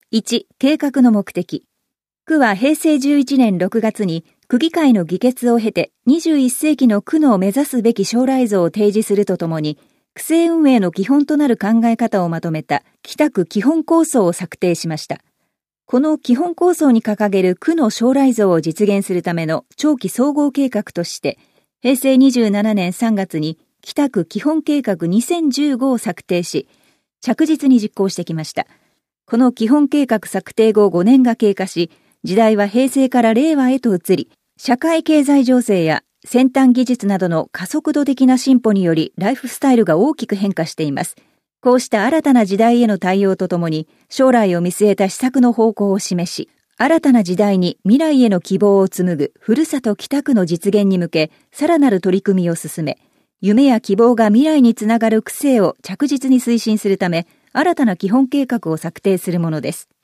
1、計画の目的。区は平成11年6月に区議会の議決を経て21世紀の区の目指すべき将来像を提示するとともに、区政運営の基本となる考え方をまとめた北区基本構想を策定しました。この基本構想に掲げる区の将来像を実現するための長期総合計画として、平成27年3月に北区基本計画2015を策定し、着実に実行してきました。この基本計画策定後5年が経過し、時代は平成から令和へと移り、社会経済情勢や先端技術などの加速度的な進歩によりライフスタイルが大きく変化しています。こうした新たな時代への対応とともに、将来を見据えた施策の方向を示し、新たな時代に未来への希望を紡ぐふるさと北区の実現に向け、さらなる取り組みを進め、夢や希望が未来につながる区政を着実に推進するため、新たな基本計画を策定するものです。